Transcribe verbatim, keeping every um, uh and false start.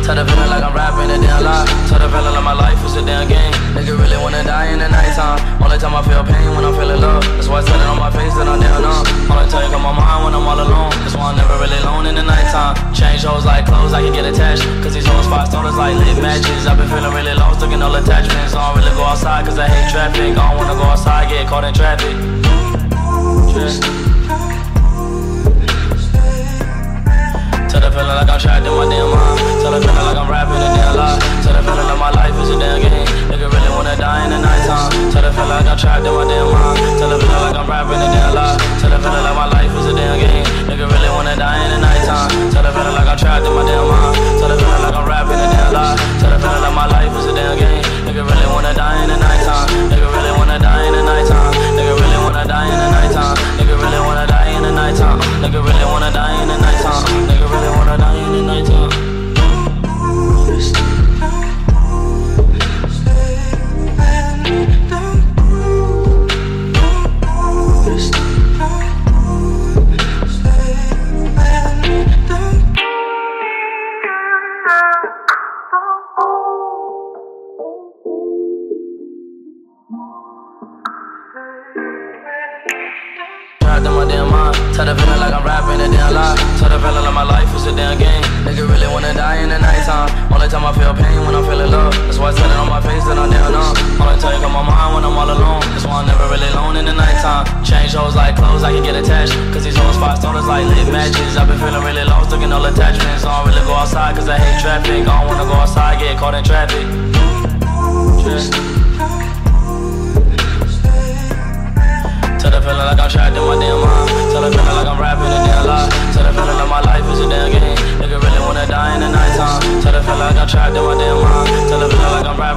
Tell the feeling like I'm rapping a damn lie. Tell the feeling like my life is a damn game. Nigga really wanna die in the nighttime. Only time I feel pain when I'm feeling love. That's why I tell it on my face that I'm damn numb. Only time you come on my mind when I'm all alone. That's why I'm never really alone in the nighttime. Change hoes like clothes, I can get attached. Cause these whole spots told us like lit matches. I've been feeling really lost, looking all attachments. I don't really go outside cause I hate traffic. I don't wanna go outside, get caught in traffic. Tell the feeling like I'm trapped in my damn mind. Tell the feeling like I'm rapping a damn lie. Tell the feeling like my life is a damn game. Nigga really wanna die in the nighttime. Tell the feeling like I'm trapped in my damn mind. Tell the feeling like I'm rapping a damn lie. Tell the feeling like my life is a damn game. Nigga really wanna die in the nighttime. Tell the feeling like I'm trapped in my damn mind. Tell the feeling like I'm rapping a damn lie. Tell the feeling like my life is a damn game. Nigga really wanna die in the nighttime. Nigga really wanna die in the nighttime. Nigga really wanna die in the nighttime. Nigga really wanna die in the nighttime. Nigga really wanna die in the nighttime. Nigga really wanna die in the nighttime. Trapped in my damn mind. Tell the feeling like I'm rapping a damn lie. Tell the feeling like my life is a damn game. Nigga really wanna die in the nighttime. Only time I feel pain when I'm feeling love. That's why I tell it on my face that I'm damn numb. Only time you come on my mind when I'm all alone. That's why I'm never really alone in the nighttime. Change hoes like clothes, I can get attached. Cause these whole spots told us like lit matches. I've been feeling really lost, looking all attachments. I don't really go outside cause I hate traffic. I don't wanna go outside, get caught in traffic. Tell the feeling like I'm trapped in my damn mind. Tell the feeling like I'm rapping a damn lie. Tell the feeling like my life is a damn game. Nigga really wanna die in the nighttime. Tell the feeling like I'm trapped in my damn mind. Tell the feeling like I'm rapping